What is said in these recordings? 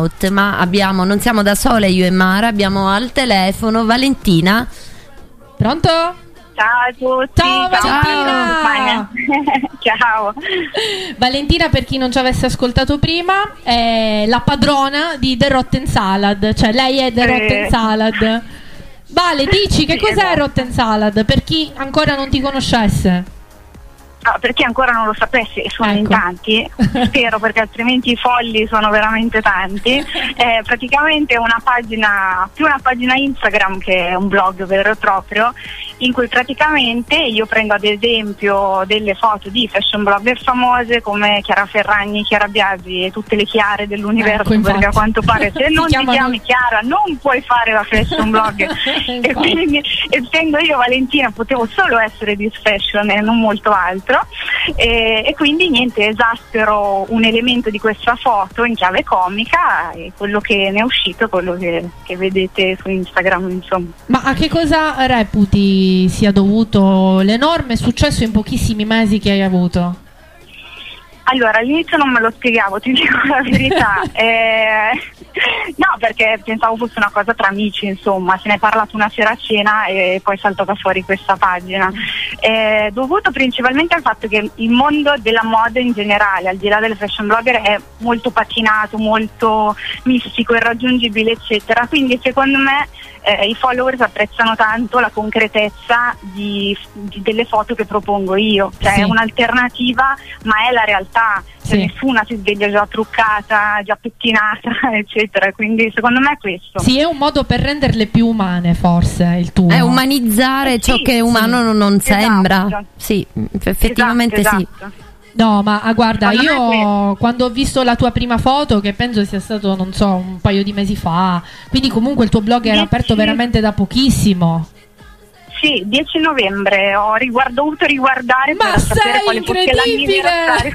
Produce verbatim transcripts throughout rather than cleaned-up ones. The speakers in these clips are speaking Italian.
out, ma abbiamo, non siamo da sole io e Mara, abbiamo al telefono Valentina. Pronto? Ciao a tutti. Ciao Valentina. Ciao. Valentina, per chi non ci avesse ascoltato prima, è la padrona di The Rotten Salad, cioè lei è The Rotten Salad. Vale, dici che cos'è Rotten Salad per chi ancora non ti conoscesse? Ah, per chi ancora non lo sapesse, e sono Ecco. in tanti, spero, perché altrimenti i folli sono veramente tanti. È praticamente una pagina, più una pagina Instagram che è un blog vero e proprio, in cui praticamente io prendo ad esempio delle foto di fashion blogger famose come Chiara Ferragni, Chiara Biasi e tutte le Chiare dell'universo, Ecco, perché a quanto pare se non ti chiamano... chiami Chiara non puoi fare la fashion blogger. E quindi, essendo io Valentina, potevo solo essere di fashion e non molto altro. E, e quindi niente, esaspero un elemento di questa foto in chiave comica e quello che ne è uscito, quello che, che vedete su Instagram, insomma. Ma a che cosa reputi sia dovuto l'enorme successo in pochissimi mesi che hai avuto? Allora, all'inizio non me lo spiegavo, ti dico la verità. eh, no, perché pensavo fosse una cosa tra amici, insomma, se ne è parlato una sera a cena e poi è saltata fuori questa pagina. È dovuto principalmente al fatto che il mondo della moda in generale, al di là delle fashion blogger, è molto patinato, molto mistico, irraggiungibile, eccetera. Quindi secondo me eh, i followers apprezzano tanto la concretezza di, di, delle foto che propongo io. Cioè Sì. è un'alternativa, ma è la realtà. Cioè, Sì. nessuna si sveglia già truccata, già pettinata, eccetera. Quindi secondo me è questo. Sì, è un modo per renderle più umane, forse, il tuo. È umanizzare ciò Sì, che umano sì. non, non Esatto. sembra. Sì, effettivamente Esatto, sì. esatto. No, ma ah, guarda, Secondo me io quando ho visto la tua prima foto, che penso sia stato, non so, un paio di mesi fa, quindi comunque il tuo blog era Dieci- aperto veramente da pochissimo. Sì, dieci novembre ho riguard- dovuto riguardare Ma per sapere sei quale fosse l'anniversario.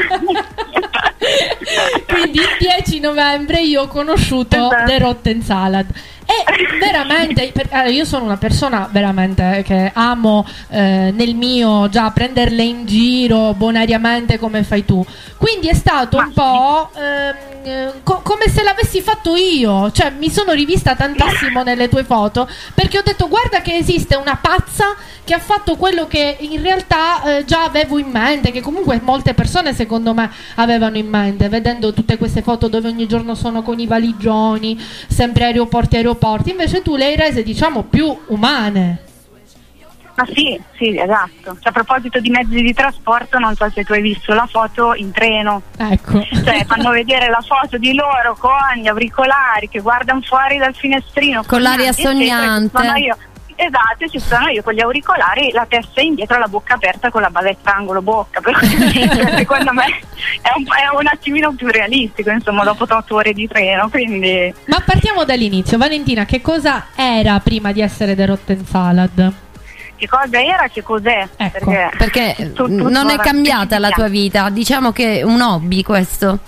Quindi il dieci novembre io ho conosciuto Esatto. The Rotten Salad. E veramente, per, allora, io sono una persona veramente che amo eh, nel mio già prenderle in giro bonariamente come fai tu. Quindi è stato un po' ehm, co- come se l'avessi fatto io. Cioè mi sono rivista tantissimo nelle tue foto, perché ho detto guarda che esiste una pazza che ha fatto quello che in realtà eh, già avevo in mente, che comunque molte persone secondo me avevano in mente, vedendo tutte queste foto dove ogni giorno sono con i valigioni, sempre aeroporti aeroporti. Invece tu le hai rese, diciamo, più umane. Ma sì, sì, esatto. Cioè, a proposito di mezzi di trasporto, non so se tu hai visto la foto in treno. Ecco. Cioè, fanno vedere la foto di loro con gli auricolari che guardano fuori dal finestrino Con l'aria sognanti, eccetera, sognante. e ci sono io. Esatto, ci sono io con gli auricolari, la testa indietro, la bocca aperta con la bavetta angolo bocca. Però, secondo me è un, è un attimino più realistico, insomma, dopo otto ore di treno. Quindi. Ma partiamo dall'inizio. Valentina, che cosa era prima di essere The Rotten Salad? Che cosa era, che cos'è? Ecco, Perché tu- tu- non è tu- cambiata la tua vita, diciamo che è un hobby questo.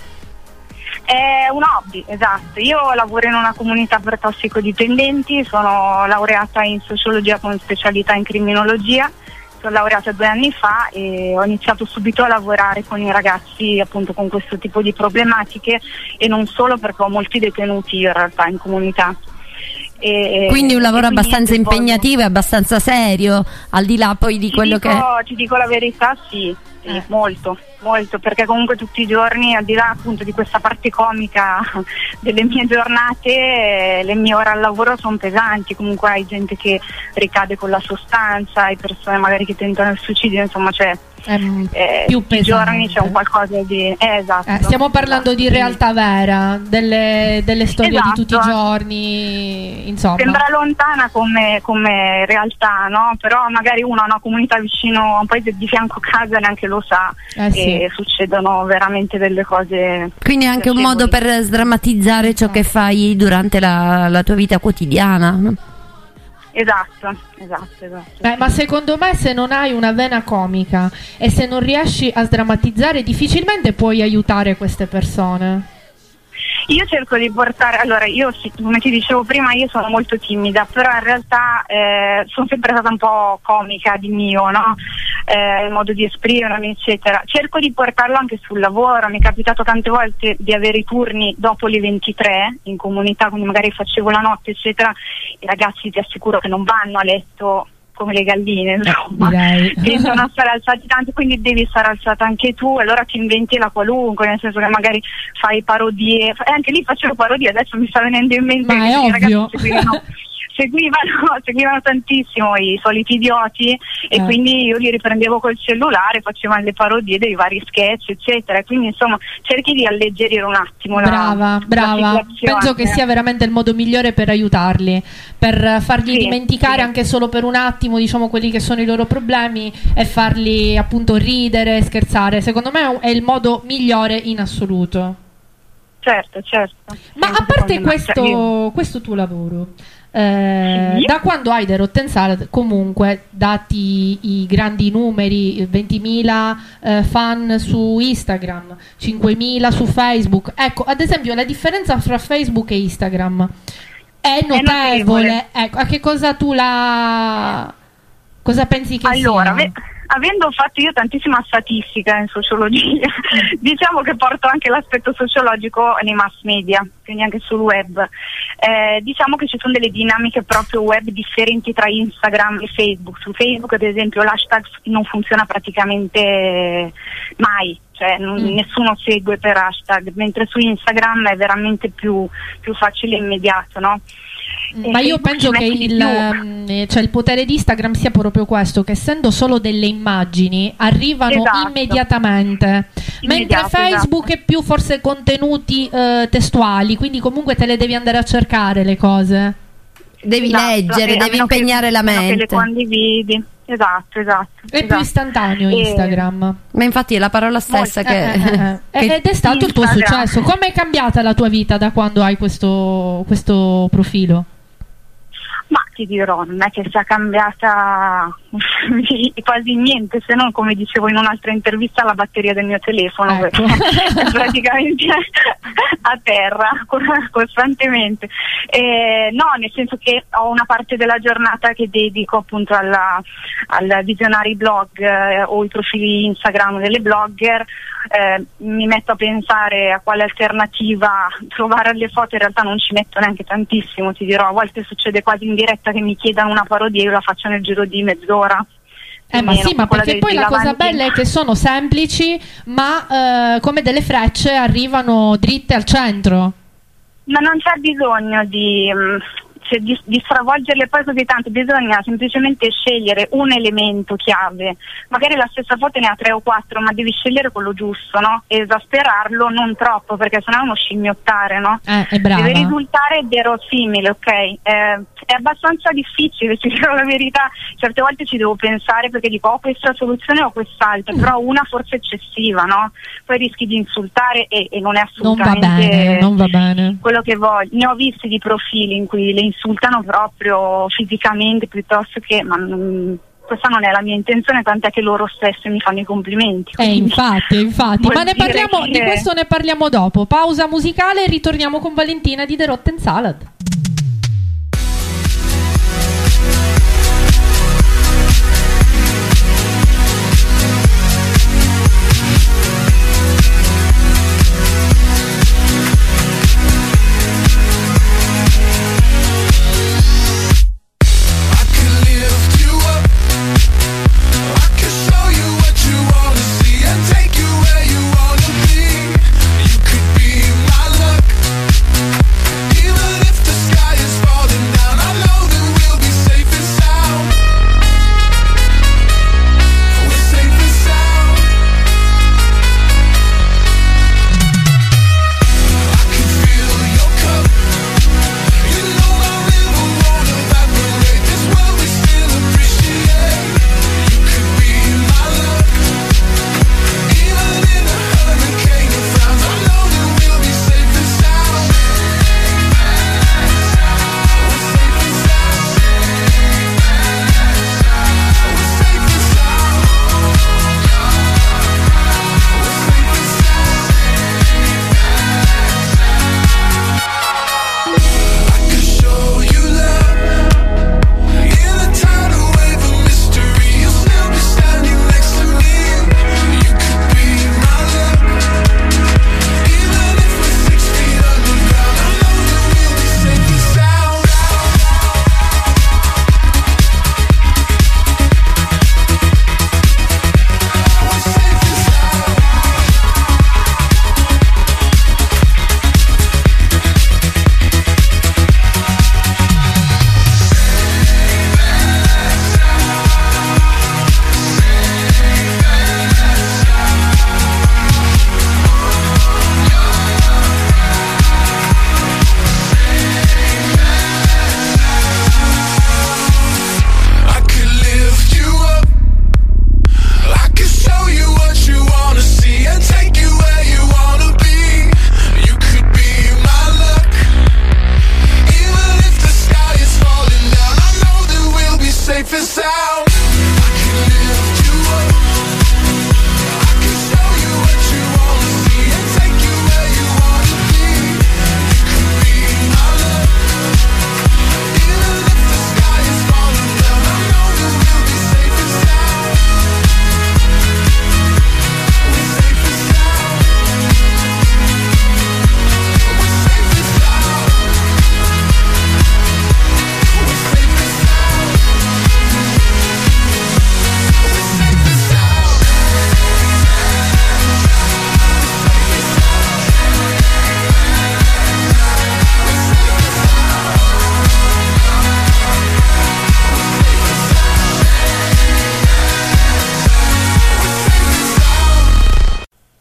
È un hobby, esatto. Io lavoro in una comunità per tossicodipendenti, sono laureata in sociologia con specialità in criminologia, sono laureata due anni fa e ho iniziato subito a lavorare con i ragazzi appunto con questo tipo di problematiche, e non solo, perché ho molti detenuti in realtà in comunità. E, Quindi un lavoro e quindi abbastanza niente, impegnativo e abbastanza serio, al di là poi di ti quello dico, che... Ti dico la verità, sì, sì, Eh. molto, molto, perché comunque tutti i giorni, al di là appunto di questa parte comica delle mie giornate, eh, le mie ore al lavoro sono pesanti. Comunque hai gente che ricade con la sostanza, hai persone magari che tentano il suicidio, insomma, cioè È eh, più tutti i pesante. giorni c'è un qualcosa di... Eh, esatto. Eh, stiamo parlando esatto, di quindi- realtà vera, delle, delle storie Esatto. di tutti i giorni, insomma. Sembra lontana come, come realtà, no? Però magari uno ha una comunità vicino a un paese di fianco a casa e neanche lo sa, Eh, sì. e succedono veramente delle cose. Quindi è anche un piacevoli. modo per sdrammatizzare ciò che fai durante la, la tua vita quotidiana, no? Esatto, esatto, esatto. Beh, ma secondo me se non hai una vena comica e se non riesci a sdrammatizzare, difficilmente puoi aiutare queste persone. Io cerco di portare, allora io sì, come ti dicevo prima, io sono molto timida, però in realtà eh, sono sempre stata un po' comica di mio, no? eh, il modo di esprimermi, eccetera. Cerco di portarlo anche sul lavoro, mi è capitato tante volte di avere i turni dopo le ventitré in comunità, quindi magari facevo la notte, eccetera. I ragazzi ti assicuro che non vanno a letto come le galline, insomma, tendono a stare alzati tanto, quindi devi stare alzata anche tu, allora ti inventi la qualunque, nel senso che magari fai parodie, e anche lì facevo parodie, adesso mi sta venendo in mente ma che è i ovvio. ragazzi seguivano, seguivano, seguivano tantissimo i soliti idioti, e eh. quindi io li riprendevo col cellulare, facevano le parodie dei vari sketch, eccetera, quindi insomma cerchi di alleggerire un attimo brava, la, brava. la Penso che sia veramente il modo migliore per aiutarli, per fargli sì, dimenticare sì. anche solo per un attimo, diciamo, quelli che sono i loro problemi e farli appunto ridere, scherzare. Secondo me è il modo migliore in assoluto. Certo, certo. Ma a parte questo, questo tuo lavoro, eh, sì. da quando hai The Rotten Salad, comunque, dati i grandi numeri, ventimila eh, fan su Instagram, cinquemila su Facebook, ecco, ad esempio la differenza fra Facebook e Instagram è notevole, è notevole. Ecco, a che cosa tu la... cosa pensi che allora, sia? Ve- avendo fatto io tantissima statistica in sociologia, diciamo che porto anche l'aspetto sociologico nei mass media, quindi anche sul web. Eh, diciamo che ci sono delle dinamiche proprio web differenti tra Instagram e Facebook. Su Facebook, ad esempio, l'hashtag non funziona praticamente mai, cioè non, Mm. nessuno segue per hashtag, mentre su Instagram è veramente più, più facile e immediato, no? Ma io penso che il, um, cioè il potere di Instagram sia proprio questo, che essendo solo delle immagini arrivano esatto. immediatamente, mentre Immediato, Facebook esatto. è più forse contenuti eh, testuali, quindi comunque te le devi andare a cercare le cose. Devi Esatto, leggere, e a devi meno che- impegnare la a meno che le mente. condividi. Esatto, esatto. È più esatto. istantaneo E- Instagram. Ma infatti è la parola stessa Molto, che, Eh, eh, eh. che- Ed è stato il tuo Instagram. successo. Come è cambiata la tua vita da quando hai questo, questo profilo? Ma ti dirò, non è che sia cambiata quasi niente, se non, come dicevo in un'altra intervista, la batteria del mio telefono, Ecco. perché è praticamente a terra costantemente. Eh, no, nel senso che ho una parte della giornata che dedico appunto alla, al visionare i blog eh, o i profili Instagram delle blogger. Eh, mi metto a pensare a quale alternativa trovare alle foto, in realtà non ci metto neanche tantissimo, ti dirò, a volte succede quasi in diretta che mi chiedano una parodia e io la faccio nel giro di mezz'ora. Eh, ma sì, ma perché poi la cosa bella è che sono semplici, ma eh, come delle frecce arrivano dritte al centro. Ma non c'è bisogno di, mh, cioè, di, di stravolgerle poi così tanto, bisogna semplicemente scegliere un elemento chiave, magari la stessa foto ne ha tre o quattro, ma devi scegliere quello giusto, no? E esasperarlo non troppo, perché sennò è uno scimmiottare, no? Eh, è brava. Deve risultare verosimile, ok? Eh, è abbastanza difficile, ti dirò la verità, certe volte ci devo pensare perché dico ho questa soluzione o quest'altra, però una forse eccessiva, no? Poi rischi di insultare e, e non è Non va assolutamente bene, non va bene. quello che voglio. Ne ho visti di profili in cui le insultano proprio fisicamente piuttosto che, ma non, questa non è la mia intenzione, tant'è che loro stesse mi fanno i complimenti. Eh, quindi infatti, infatti. vuol Ma ne dire parliamo, che- di questo ne parliamo dopo. Pausa musicale e ritorniamo con Valentina di The Rotten Salad. I can lift you up. I can show you what you wanna see and take you where you wanna be. You could be my luck, even if the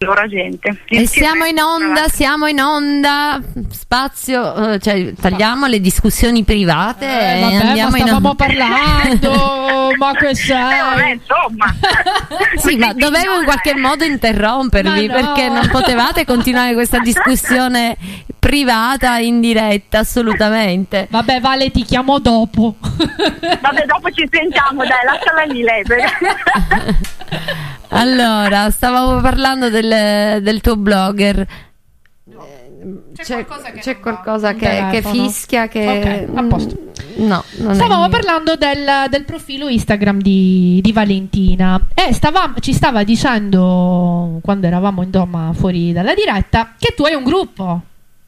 loro gente. E siamo in onda, siamo in onda, spazio, eh, cioè tagliamo le discussioni private Eh, e vabbè, andiamo ma in stavamo onda. parlando, ma che Eh, vabbè, sei? insomma. Sì, ma dovevo in qualche modo interrompervi Ma no. perché non potevate continuare questa discussione privata in diretta, assolutamente. Vabbè, Vale, ti chiamo dopo. Vabbè, dopo ci sentiamo, dai, lasciala lì lei. perché- Allora, stavamo parlando del, del tuo blogger. C'è, qualcosa che c'è non va. qualcosa Un che, che telefono. fischia che... Ok, a posto. No, non è Stavamo mio. parlando del, del profilo Instagram di, di Valentina e stava, ci stava dicendo, quando eravamo insomma fuori dalla diretta, che tu hai un gruppo.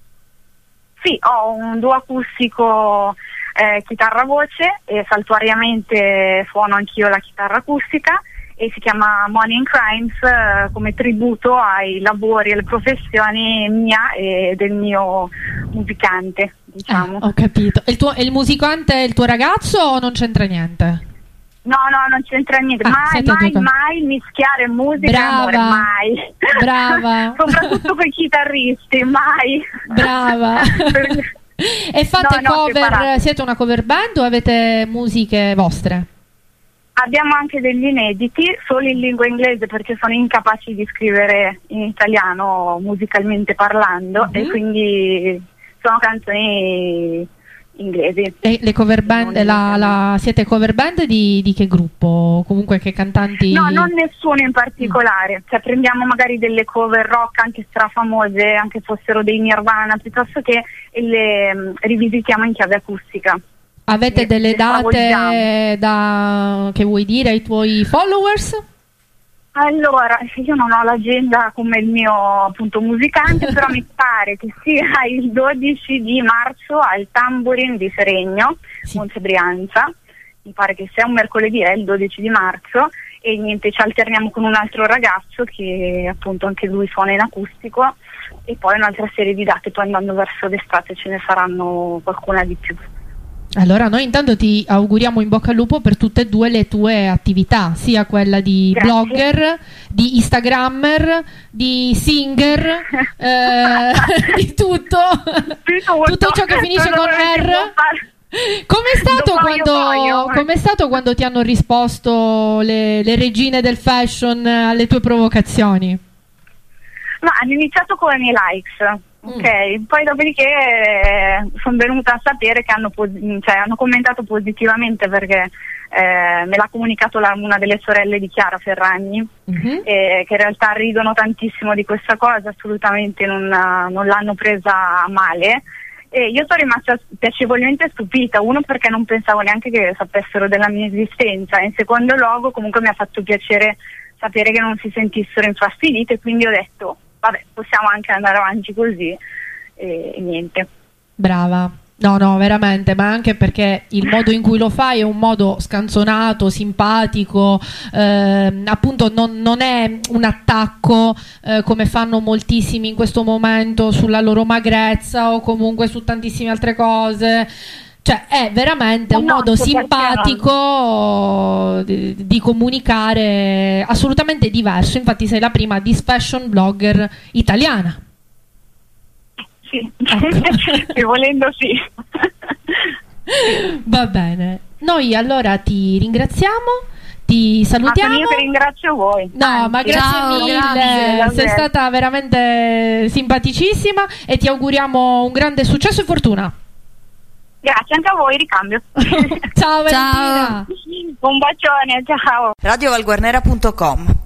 Sì, ho un duo acustico eh, chitarra-voce e saltuariamente suono anch'io la chitarra acustica e si chiama Money and Crimes eh, come tributo ai lavori e alle professioni mia e del mio musicante, diciamo. Eh, ho capito. E il, tuo, e il musicante è il tuo ragazzo o non c'entra niente? No, no, non c'entra niente, Ah, mai, siete mai, due. mai mischiare musica e amore, Brava. mai. Brava. Soprattutto con i chitarristi, mai. Brava. Perché- E fate No, no, cover, separati. siete una cover band o avete musiche vostre? Abbiamo anche degli inediti, solo in lingua inglese perché sono incapaci di scrivere in italiano musicalmente parlando Mhm. e quindi sono canzoni inglesi. E le cover band, Non la, la- siete cover band di, di che gruppo? Comunque che cantanti? No, non nessuno in particolare, cioè prendiamo magari delle cover rock anche strafamose, anche fossero dei Nirvana, piuttosto che e le mm, rivisitiamo in chiave acustica. Avete le- delle le date stravolgiamo. da, che vuoi dire ai tuoi followers? Allora, io non ho l'agenda come il mio appunto musicante, però mi pare che sia il dodici di marzo al Tamburin di Seregno, Sì. Monte Brianza. Mi pare che sia un mercoledì, è il dodici di marzo, e niente, ci alterniamo con un altro ragazzo che appunto anche lui suona in acustico, e poi un'altra serie di date, poi andando verso l'estate ce ne saranno qualcuna di più. Allora, noi intanto ti auguriamo in bocca al lupo per tutte e due le tue attività, sia quella di Grazie. blogger, di instagrammer, di singer, eh, di tutto, tutto ciò che finisce con R. Com'è stato, Lo voglio, quando, voglio. com'è stato quando ti hanno risposto le, le regine del fashion alle tue provocazioni? Ma hanno iniziato con i likes, ok? Poi dopodiché eh, sono venuta a sapere che hanno, pos- cioè, hanno commentato positivamente perché eh, me l'ha comunicato la- una delle sorelle di Chiara Ferragni, Mhm. eh, che in realtà ridono tantissimo di questa cosa, assolutamente non, non l'hanno presa a male. E io sono rimasta piacevolmente stupita, uno perché non pensavo neanche che sapessero della mia esistenza, e in secondo luogo comunque mi ha fatto piacere sapere che non si sentissero infastidite, quindi ho detto vabbè, possiamo anche andare avanti così e, e niente. Brava. No, no, veramente, ma anche perché il modo in cui lo fai è un modo scanzonato, simpatico, ehm, appunto non, non è un attacco eh, come fanno moltissimi in questo momento sulla loro magrezza o comunque su tantissime altre cose. Cioè è veramente un No, modo perché simpatico di, di comunicare, assolutamente diverso. Infatti sei la prima dis fashion blogger italiana. Sì, e volendo sì. Va bene, noi allora ti ringraziamo, ti salutiamo. Ma io che ringrazio voi. No, Anzi, ma grazie Ciao, mille, grazie, sei davvero. stata veramente simpaticissima e ti auguriamo un grande successo e fortuna. Grazie anche a voi, ricambio. Ciao Valentina. Ciao. Un bacione, ciao. radio valguarnera punto com